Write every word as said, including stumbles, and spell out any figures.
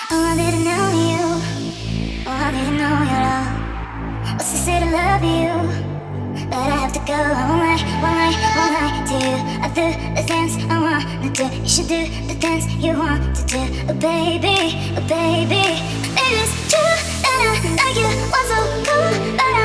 Oh, I didn't know you. Oh, I didn't know your love. Was to say to love you, but I have to go. I won't lie, won't lie, won't lie to you. I do the things I want to do. You should do the things you want to do. Oh baby, oh baby, maybe it's true that I like you. Was so cool, but